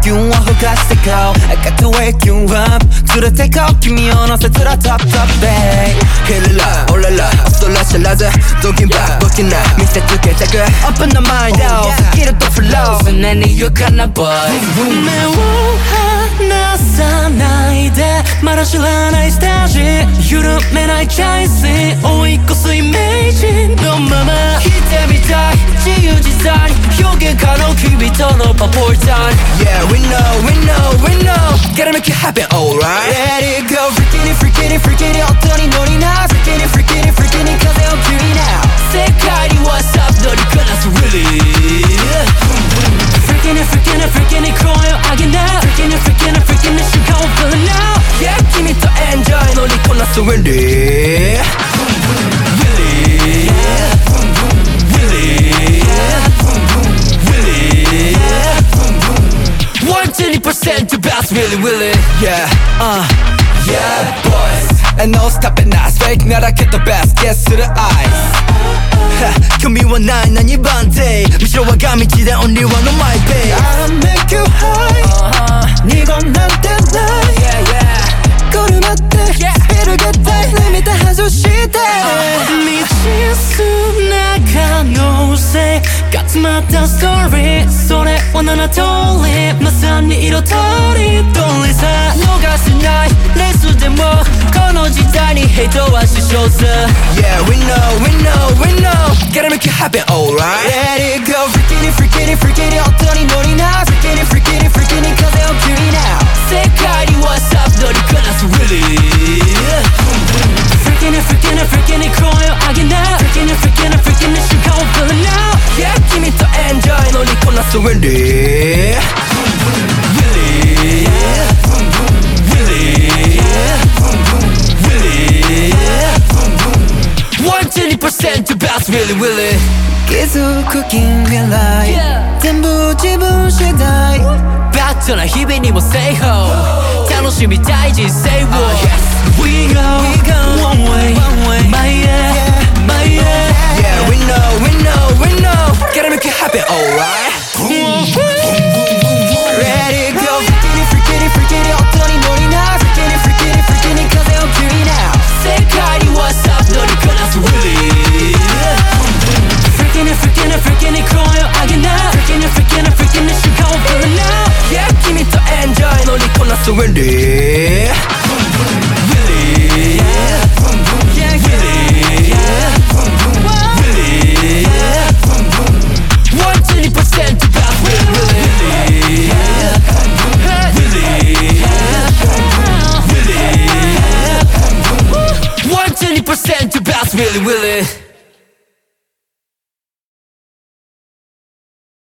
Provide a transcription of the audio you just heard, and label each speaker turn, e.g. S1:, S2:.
S1: you want who got to go I got to wake you up to the take off 김이 어느새 to the top babe 힐라 올라라 앞설라 샬라자 동김밥 벗긴 나 밑에 두개 작아 Open the mind out 스킬은 또 flow 난 이유가나 boy 매워하나 사나이 돼 말하실 하나의 스타일 유럽맨 I chase 오이코스 이미지 너 마마 히데미다 지우지산 혁에 간혹 힘이 더 높아 볼단 Yeah we know Gotta make it happen alright Let it go freaking it 어떤 이 놀이나 freaking it cause they're cutie now 색깔이 what's up 너를 끝났어 really freaking it cro요 아기나 freaking it she gon' feel it now Yeah give me the enjoy 너를 끝났어 really to bounce really Yeah Yeah boys And no stopping us Fake 나라 get the best Get to the eyes 교미와 난 이번 day 미쳐와 감이 지대 only one on my babe I'll make you high 네건 난때 night Yeah 걸음았대 Speed을 get limit 한수 시대 미칠 수 나간 옷에 가슴았던 story 손에 원하나 돌리 마산이 이렇더리 돌리사 녹았을 날 내 수대 뭐 건너지다니 해도 안 씻어서 Yeah we know Gotta make it happen alright Let it go freaking it 어떤 이 놀이나 freaking it cause they're cutie now 색깔이 what's up 너를 끝났어 really freaking it cro요 아기나 freaking it she gon' feel it now Yeah give me the enjoy 너를 끝났어 really to bounce really 계속 cooking real life 전부 지부시다이 봤잖아 희빈이 뭐 say ho楽しみ大事 say what We go one way my yeah Yeah we know Gotta make it happen alright Let it go freaking it 어떤 이 놀이나 freaking it cause they're cutie now 색깔이 what's up 너를 끝났어 really freaking it cro요 아기나 freaking it she gon' feel it now Yeah give me the enjoy 너를 끝났어 really to bounce really